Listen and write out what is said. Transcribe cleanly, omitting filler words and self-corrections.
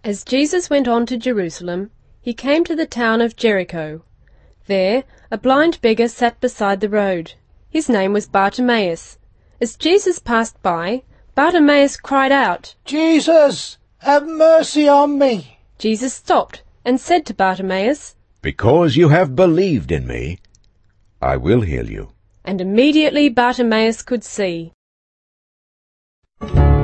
As Jesus went on to Jerusalem, he came to the town of Jericho. There a blind beggar sat beside the road. His name was Bartimaeus. As Jesus passed by, Bartimaeus cried out, "Jesus, have mercy on me." Jesus stopped and said to Bartimaeus, "Because you have believed in me, I will heal you." And immediately Bartimaeus could see.